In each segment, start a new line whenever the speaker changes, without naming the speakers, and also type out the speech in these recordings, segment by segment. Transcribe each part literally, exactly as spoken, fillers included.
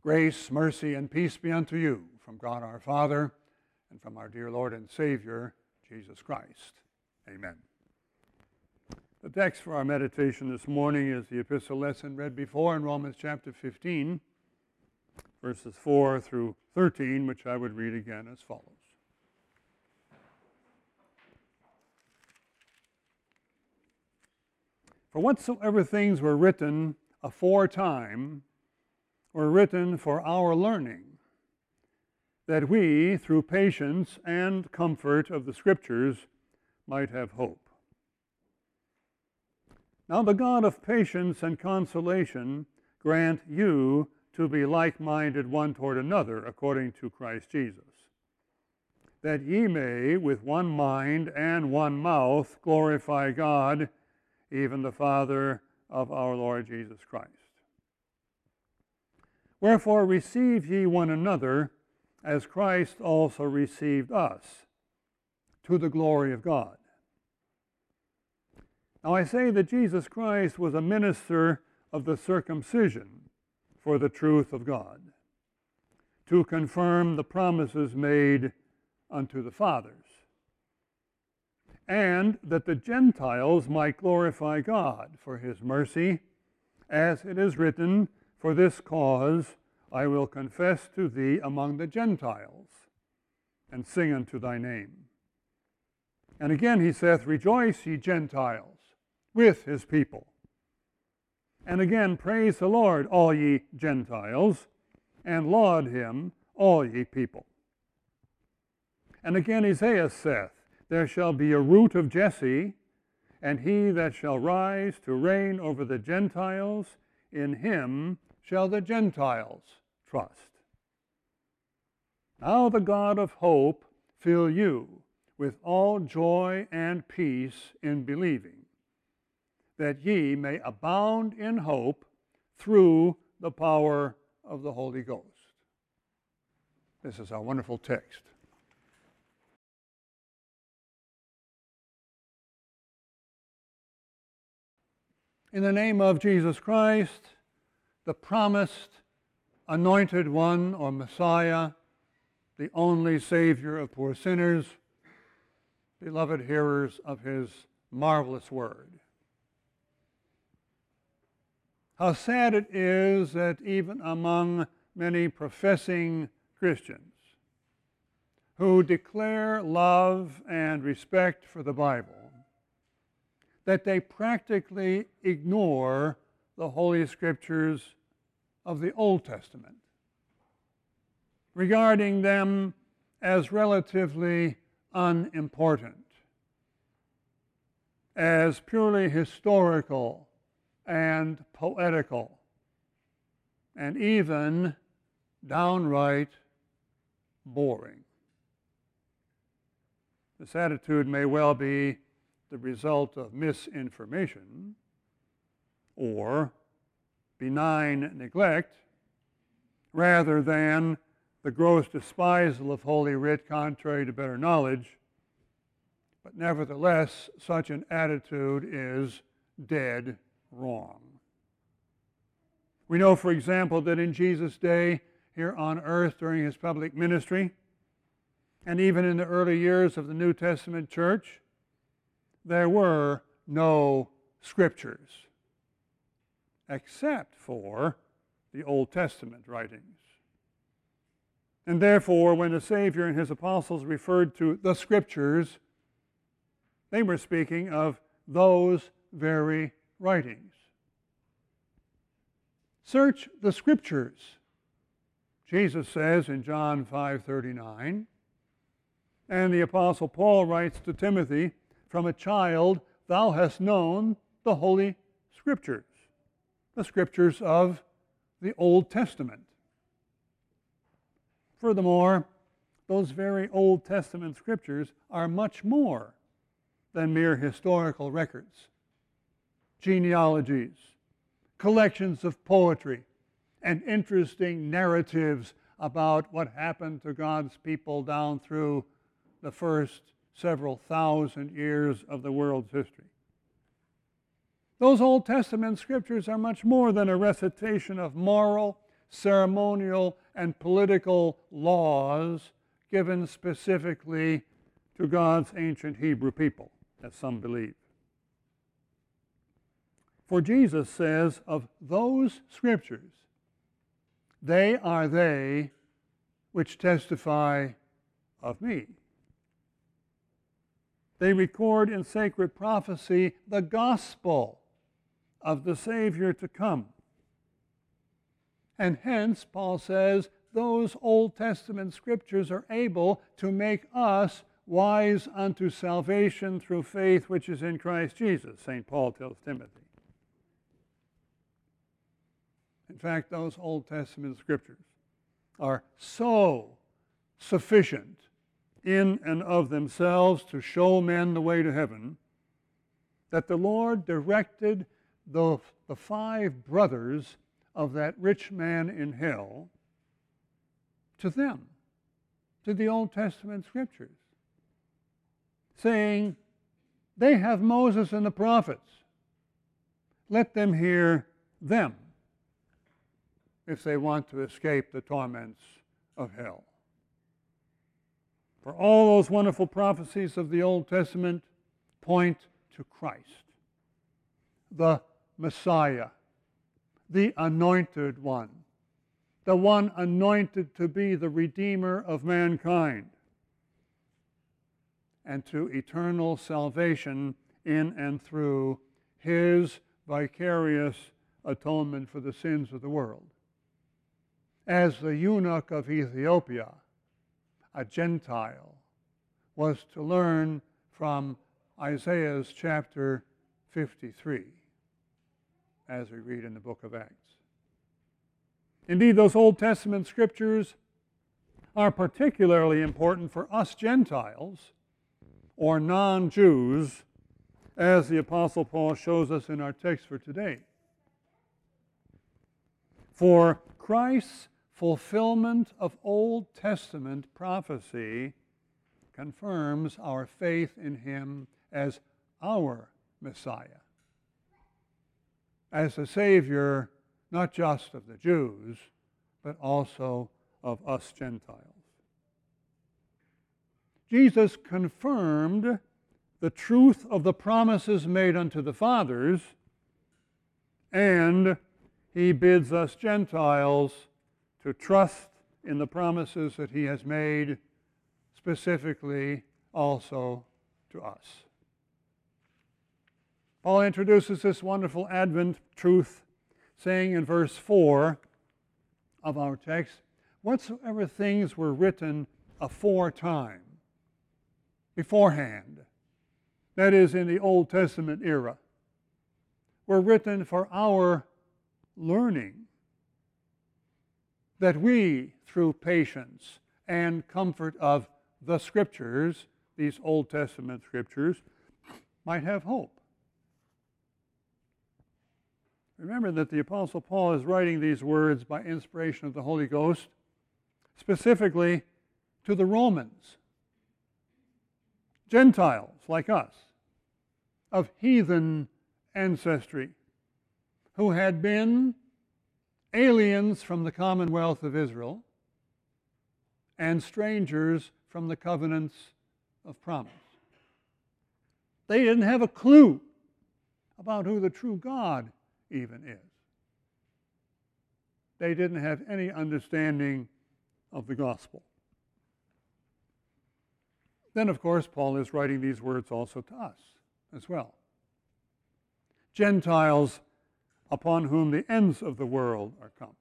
Grace, mercy, and peace be unto you from God our Father and from our dear Lord and Savior, Jesus Christ. Amen. The text for our meditation this morning is the epistle lesson read before in Romans chapter fifteen, verses four through thirteen, which I would read again as follows. For whatsoever things were written aforetime were written for our learning, that we, through patience and comfort of the Scriptures, might have hope. Now the God of patience and consolation grant you to be like-minded one toward another, according to Christ Jesus, that ye may with one mind and one mouth glorify God, even the Father of our Lord Jesus Christ. Wherefore receive ye one another, as Christ also received us, to the glory of God. Now I say that Jesus Christ was a minister of the circumcision for the truth of God, to confirm the promises made unto the fathers, and that the Gentiles might glorify God for his mercy, as it is written, For this cause I will confess to thee among the Gentiles, and sing unto thy name. And again he saith, Rejoice, ye Gentiles, with his people. And again, praise the Lord, all ye Gentiles, and laud him, all ye people. And again Isaiah saith, There shall be a root of Jesse, and he that shall rise to reign over the Gentiles, in him shall the Gentiles trust. Now the God of hope fill you with all joy and peace in believing, that ye may abound in hope through the power of the Holy Ghost. This is our wonderful text. In the name of Jesus Christ, the promised anointed one or Messiah, the only Savior of poor sinners, beloved hearers of his marvelous word. How sad it is that even among many professing Christians who declare love and respect for the Bible, that they practically ignore the Holy Scriptures of the Old Testament, regarding them as relatively unimportant, as purely historical and poetical, and even downright boring. This attitude may well be the result of misinformation or benign neglect, rather than the gross despisal of Holy Writ contrary to better knowledge. But nevertheless, such an attitude is dead wrong. We know, for example, that in Jesus' day here on earth during his public ministry, and even in the early years of the New Testament church, there were no scriptures except for the Old Testament writings. And therefore, when the Savior and his apostles referred to the Scriptures, they were speaking of those very writings. Search the Scriptures, Jesus says in John five thirty-nine, and the Apostle Paul writes to Timothy, From a child thou hast known the Holy Scriptures, the Scriptures of the Old Testament. Furthermore, those very Old Testament Scriptures are much more than mere historical records, genealogies, collections of poetry, and interesting narratives about what happened to God's people down through the first several thousand years of the world's history. Those Old Testament scriptures are much more than a recitation of moral, ceremonial and political laws given specifically to God's ancient Hebrew people, as some believe. For Jesus says of those scriptures, they are they which testify of me. They record in sacred prophecy the gospel of the Savior to come. And hence, Paul says, those Old Testament scriptures are able to make us wise unto salvation through faith which is in Christ Jesus, Saint Paul tells Timothy. In fact, those Old Testament scriptures are so sufficient in and of themselves to show men the way to heaven that the Lord directed the, the five brothers of that rich man in hell to them, to the Old Testament scriptures, saying, they have Moses and the prophets. Let them hear them if they want to escape the torments of hell. For all those wonderful prophecies of the Old Testament point to Christ, the Messiah, the Anointed One, the one anointed to be the Redeemer of mankind, and to eternal salvation in and through his vicarious atonement for the sins of the world. As the eunuch of Ethiopia, a Gentile, was to learn from Isaiah's chapter fifty-three, as we read in the book of Acts. Indeed, those Old Testament scriptures are particularly important for us Gentiles, or non-Jews, as the Apostle Paul shows us in our text for today. For Christ's fulfillment of Old Testament prophecy confirms our faith in him as our Messiah, as the Savior not just of the Jews, but also of us Gentiles. Jesus confirmed the truth of the promises made unto the fathers, and he bids us Gentiles to trust in the promises that he has made, specifically also to us. Paul introduces this wonderful Advent truth, saying in verse four of our text, whatsoever things were written aforetime, beforehand, that is, in the Old Testament era, were written for our learning, that we, through patience and comfort of the Scriptures, these Old Testament Scriptures, might have hope. Remember that the Apostle Paul is writing these words by inspiration of the Holy Ghost, specifically to the Romans, Gentiles like us, of heathen ancestry, who had been aliens from the commonwealth of Israel and strangers from the covenants of promise. They didn't have a clue about who the true God even is. They didn't have any understanding of the gospel. Then, of course, Paul is writing these words also to us as well. Gentiles upon whom the ends of the world are come.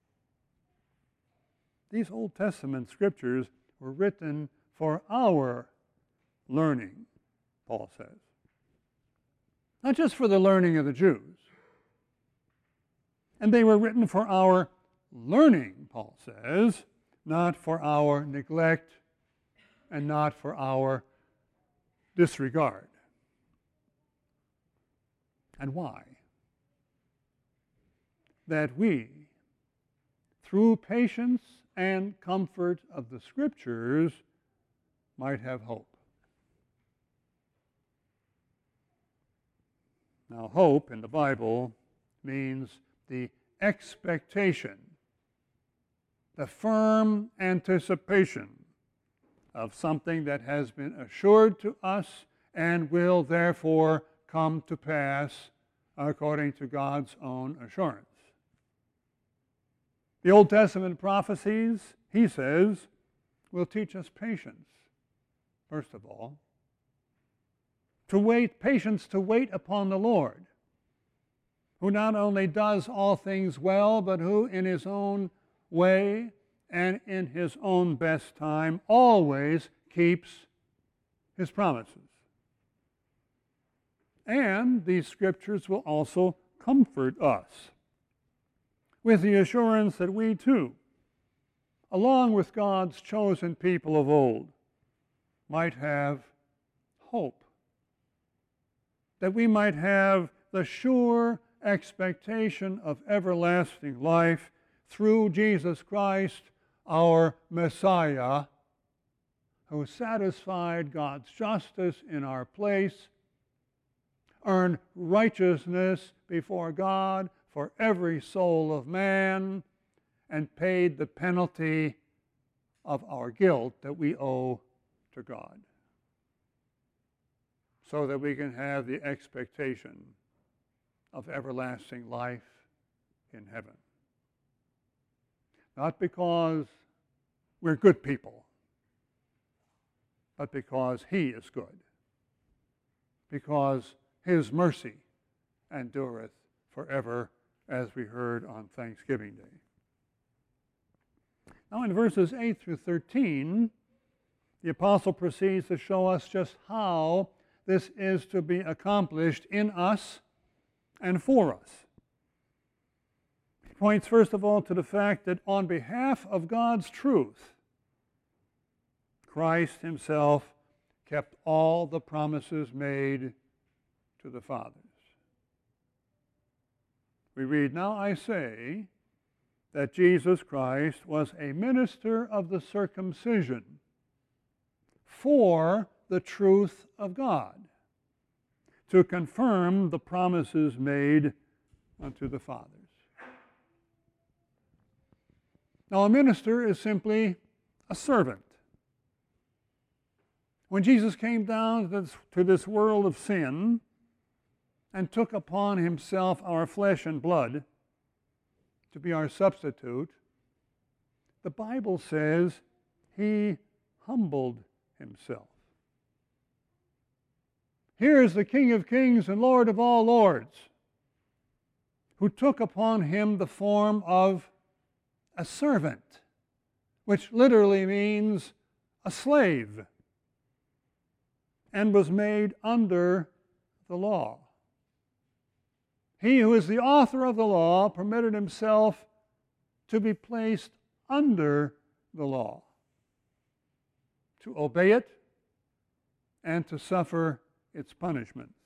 These Old Testament scriptures were written for our learning, Paul says. Not just for the learning of the Jews. And they were written for our learning, Paul says, not for our neglect and not for our disregard. And why? That we, through patience and comfort of the Scriptures, might have hope. Now, hope in the Bible means the expectation the firm anticipation of something that has been assured to us and will therefore come to pass according to God's own assurance. The Old Testament prophecies, he says, will teach us patience, first of all. To wait, patience to wait upon the Lord, who not only does all things well, but who in his own way and in his own best time always keeps his promises. And these scriptures will also comfort us with the assurance that we too, along with God's chosen people of old, might have hope, that we might have the sure expectation of everlasting life through Jesus Christ, our Messiah, who satisfied God's justice in our place, earned righteousness before God for every soul of man, and paid the penalty of our guilt that we owe to God, so that we can have the expectation of everlasting life in heaven. Not because we're good people, but because he is good, because his mercy endureth forever, as we heard on Thanksgiving Day. Now in verses eight through thirteen, the apostle proceeds to show us just how this is to be accomplished in us and for us. He points first of all to the fact that on behalf of God's truth, Christ himself kept all the promises made to the fathers. We read, "Now I say that Jesus Christ was a minister of the circumcision for the truth of God, to confirm the promises made unto the fathers." Now, a minister is simply a servant. When Jesus came down to this, to this world of sin and took upon himself our flesh and blood to be our substitute, the Bible says he humbled himself. Here is the King of Kings and Lord of all lords, who took upon him the form of a servant, which literally means a slave, and was made under the law. He who is the author of the law permitted himself to be placed under the law, to obey it and to suffer its punishments.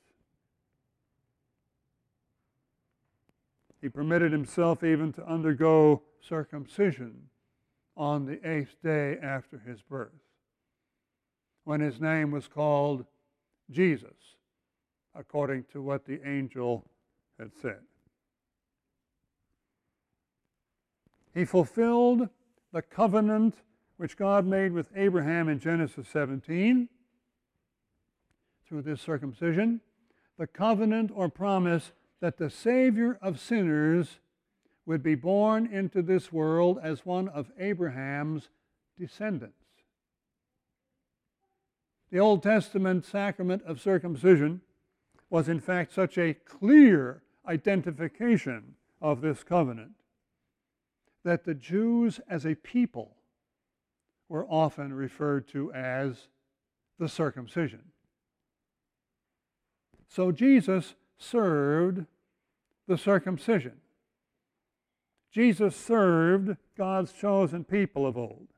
He permitted himself even to undergo circumcision on the eighth day after his birth, when his name was called Jesus, according to what the angel had said. He fulfilled the covenant which God made with Abraham in Genesis seventeen through this circumcision, the covenant or promise that the Savior of sinners would be born into this world as one of Abraham's descendants. The Old Testament sacrament of circumcision was in fact such a clear identification of this covenant that the Jews as a people were often referred to as the circumcision. So Jesus served the circumcision. Jesus served God's chosen people of old.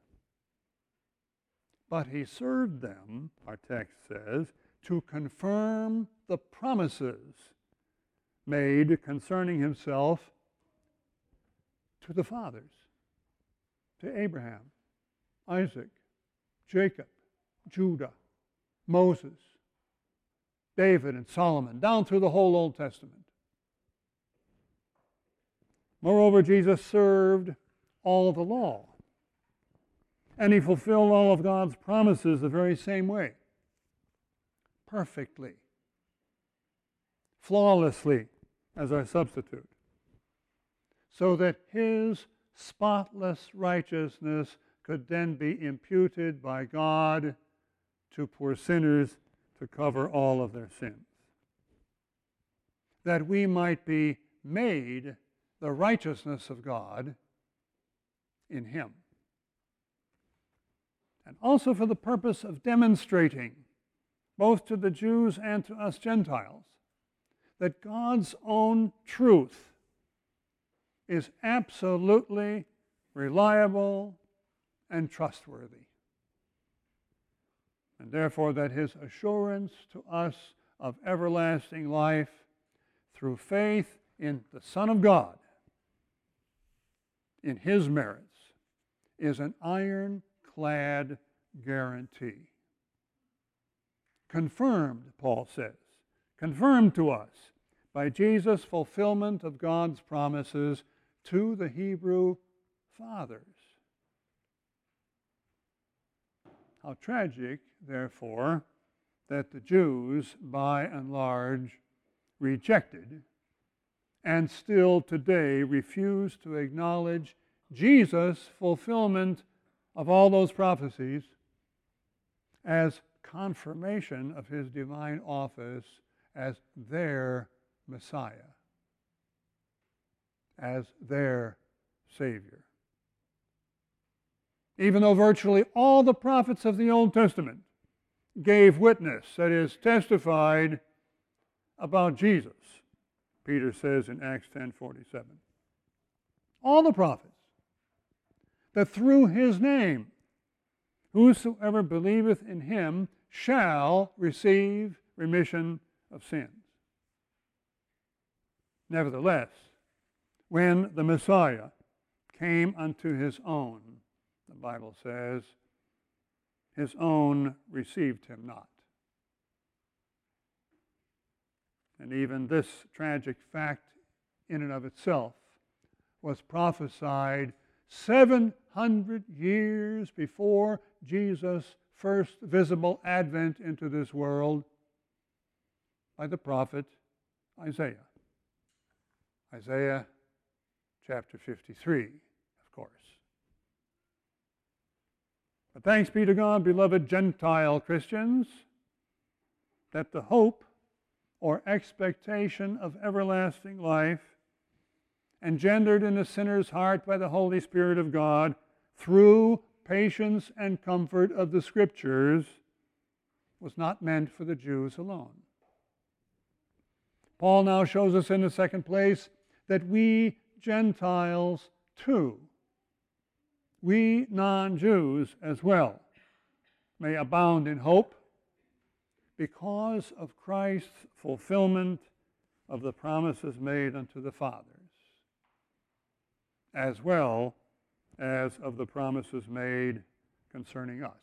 But he served them, our text says, to confirm the promises made concerning himself to the fathers, to Abraham, Isaac, Jacob, Judah, Moses, David, and Solomon, down through the whole Old Testament. Moreover, Jesus served all the law And he fulfilled all of God's promises the very same way, perfectly, flawlessly as our substitute, so that his spotless righteousness could then be imputed by God to poor sinners to cover all of their sins, that we might be made the righteousness of God in him. And also for the purpose of demonstrating, both to the Jews and to us Gentiles, that God's own truth is absolutely reliable and trustworthy. And therefore that his assurance to us of everlasting life through faith in the Son of God, in his merits, is an ironclad guarantee. Confirmed, Paul says, confirmed to us by Jesus' fulfillment of God's promises to the Hebrew fathers. How tragic, therefore, that the Jews, by and large, rejected and still today refuse to acknowledge Jesus' fulfillment of all those prophecies as confirmation of his divine office as their Messiah, as their Savior. Even though virtually all the prophets of the Old Testament gave witness, that is, testified about Jesus, Peter says in Acts ten forty-seven. All the prophets, that through his name, whosoever believeth in him shall receive remission of sins. Nevertheless, when the Messiah came unto his own, the Bible says, his own received him not. And even this tragic fact in and of itself was prophesied seven hundred years before Jesus' first visible advent into this world by the prophet Isaiah. Isaiah chapter fifty-three, of course. But thanks be to God, beloved Gentile Christians, that the hope or expectation of everlasting life, engendered in a sinner's heart by the Holy Spirit of God through patience and comfort of the Scriptures, was not meant for the Jews alone. Paul now shows us in the second place that we Gentiles too, we non-Jews as well, may abound in hope because of Christ's fulfillment of the promises made unto the fathers, as well as of the promises made concerning us.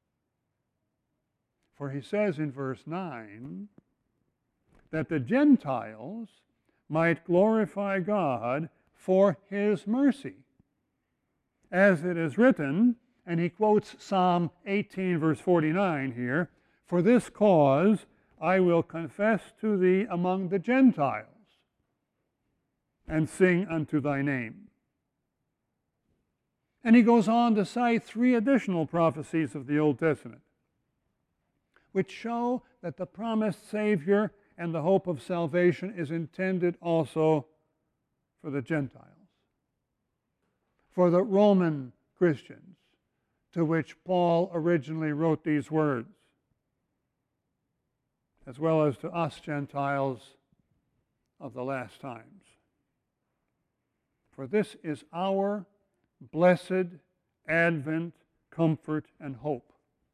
For he says in verse nine that the Gentiles might glorify God for his mercy. As it is written, and he quotes Psalm eighteen, verse forty-nine here, for this cause I will confess to thee among the Gentiles, and sing unto thy name. And he goes on to cite three additional prophecies of the Old Testament, which show that the promised Savior and the hope of salvation is intended also for the Gentiles, for the Roman Christians, to which Paul originally wrote these words, as well as to us Gentiles of the last times. For this is our blessed Advent comfort and hope,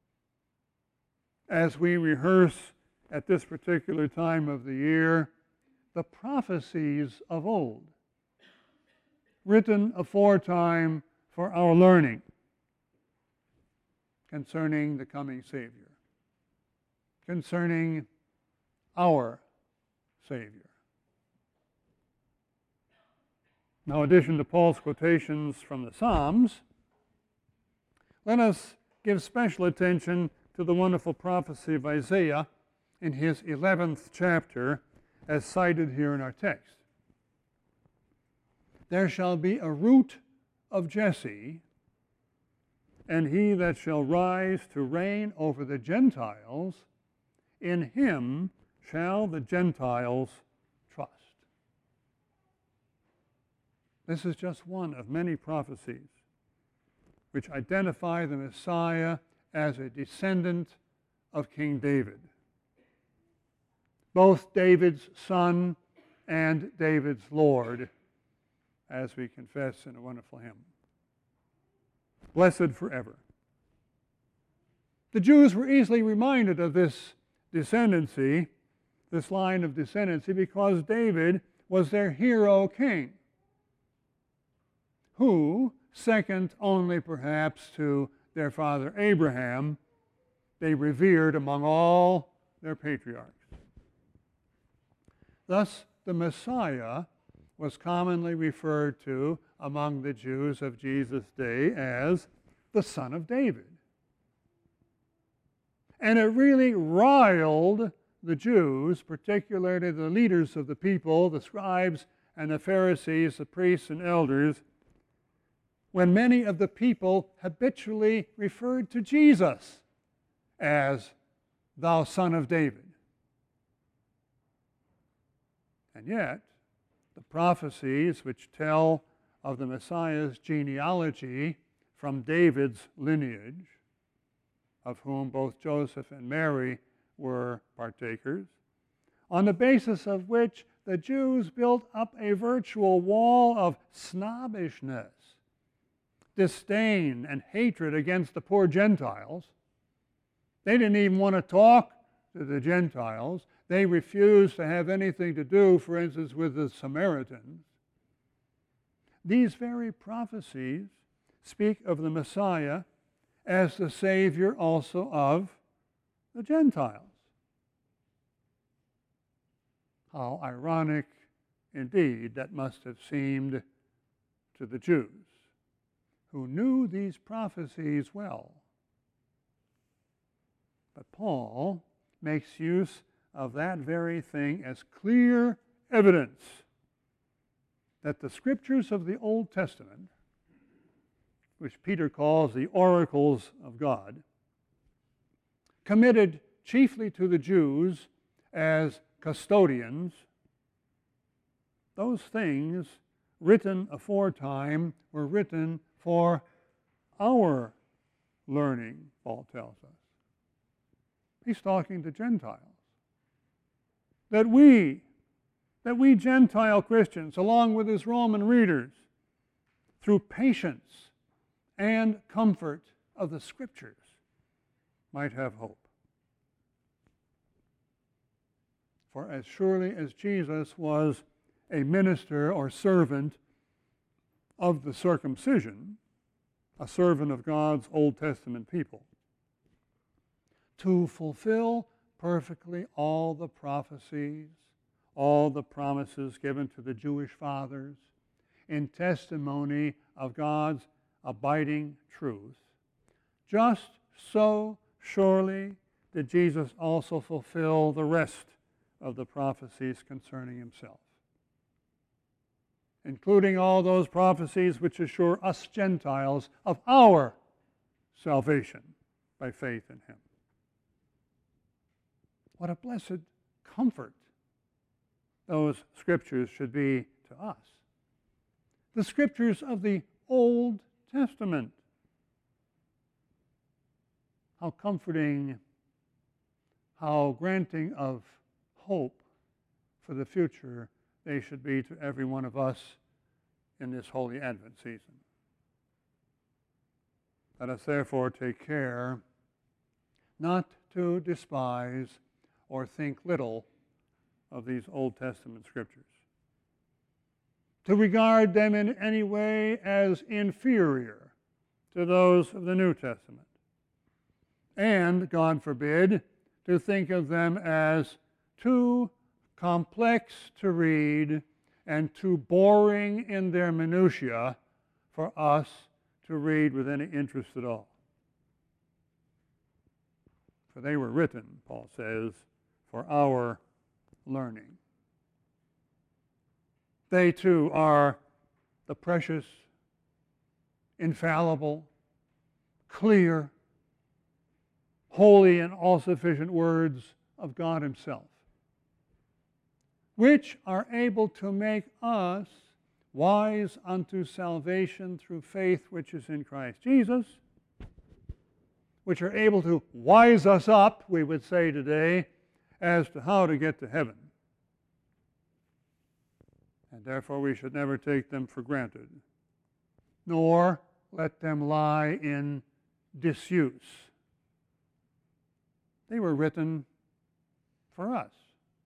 as we rehearse at this particular time of the year the prophecies of old, written aforetime for our learning concerning the coming Savior, concerning our Savior. Now, in addition to Paul's quotations from the Psalms, let us give special attention to the wonderful prophecy of Isaiah in his eleventh chapter, as cited here in our text. There shall be a root of Jesse, and he that shall rise to reign over the Gentiles, in him shall the Gentiles trust. This is just one of many prophecies which identify the Messiah as a descendant of King David, both David's son and David's Lord, as we confess in a wonderful hymn. Blessed forever. The Jews were easily reminded of this descendancy, this line of descendancy, because David was their hero king, who, second only perhaps to their father Abraham, they revered among all their patriarchs. Thus, the Messiah was commonly referred to among the Jews of Jesus' day as the Son of David. And it really riled the Jews, particularly the leaders of the people, the scribes and the Pharisees, the priests and elders, when many of the people habitually referred to Jesus as thou Son of David. And yet, the prophecies which tell of the Messiah's genealogy from David's lineage, of whom both Joseph and Mary were partakers, on the basis of which the Jews built up a virtual wall of snobbishness, disdain, and hatred against the poor Gentiles. They didn't even want to talk to the Gentiles. They refused to have anything to do, for instance, with the Samaritans. These very prophecies speak of the Messiah as the Savior also of the Gentiles. How ironic indeed that must have seemed to the Jews, who knew these prophecies well. But Paul makes use of that very thing as clear evidence that the scriptures of the Old Testament, which Peter calls the oracles of God, committed chiefly to the Jews as custodians, those things written aforetime were written for our learning, Paul tells us. He's talking to Gentiles. That we, that we Gentile Christians, along with his Roman readers, through patience and comfort of the Scriptures, might have hope. For as surely as Jesus was a minister or servant of the circumcision, a servant of God's Old Testament people, to fulfill perfectly all the prophecies, all the promises given to the Jewish fathers in testimony of God's abiding truth, just so surely did Jesus also fulfill the rest of the prophecies concerning himself, including all those prophecies which assure us Gentiles of our salvation by faith in him. What a blessed comfort those scriptures should be to us. The scriptures of the Old Testament. How comforting, how granting of hope for the future they should be to every one of us in this holy Advent season. Let us therefore take care not to despise or think little of these Old Testament scriptures, to regard them in any way as inferior to those of the New Testament, and, God forbid, to think of them as too complex to read and too boring in their minutiae for us to read with any interest at all. For they were written, Paul says, for our learning. They too are the precious, infallible, clear, holy, and all-sufficient words of God Himself, which are able to make us wise unto salvation through faith which is in Christ Jesus, which are able to wise us up, we would say today, as to how to get to heaven. And therefore we should never take them for granted, nor let them lie in disuse. They were written for us.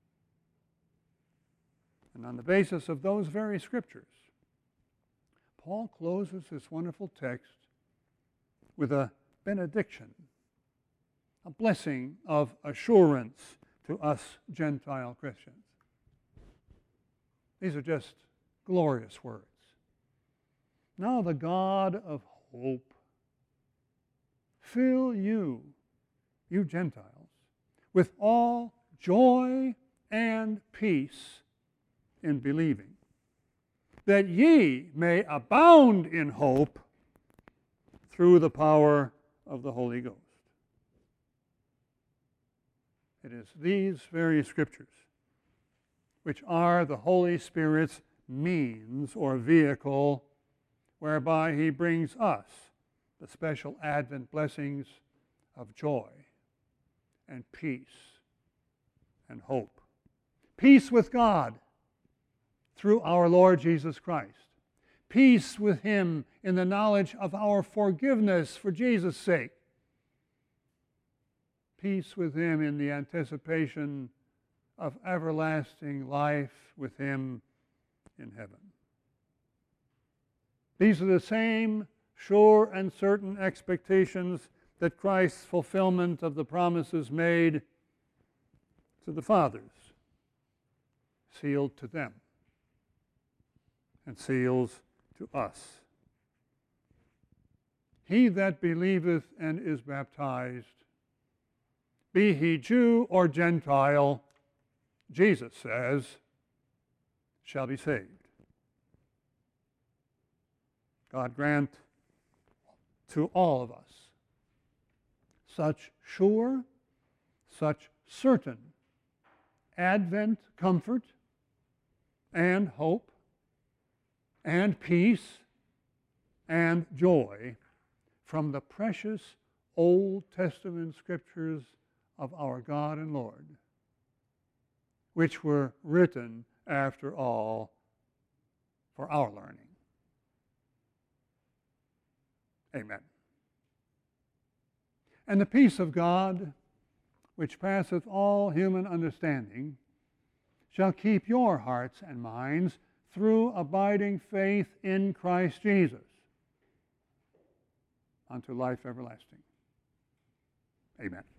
And on the basis of those very scriptures, Paul closes this wonderful text with a benediction, a blessing of assurance to us Gentile Christians. These are just glorious words. Now the God of hope fill you, you Gentiles, with all joy and peace in believing, that ye may abound in hope through the power of the Holy Ghost. It is these very scriptures which are the Holy Spirit's means or vehicle whereby He brings us the special Advent blessings of joy and peace and hope. Peace with God through our Lord Jesus Christ. Peace with Him in the knowledge of our forgiveness for Jesus' sake. Peace with Him in the anticipation of everlasting life with Him in heaven. These are the same sure and certain expectations that Christ's fulfillment of the promises made to the fathers sealed to them and seals to us. He that believeth and is baptized, be he Jew or Gentile, Jesus says, shall be saved. God grant to all of us such sure, such certain Advent comfort and hope and peace and joy from the precious Old Testament scriptures of our God and Lord, which were written, after all, for our learning. Amen. And the peace of God, which passeth all human understanding, shall keep your hearts and minds through abiding faith in Christ Jesus unto life everlasting. Amen.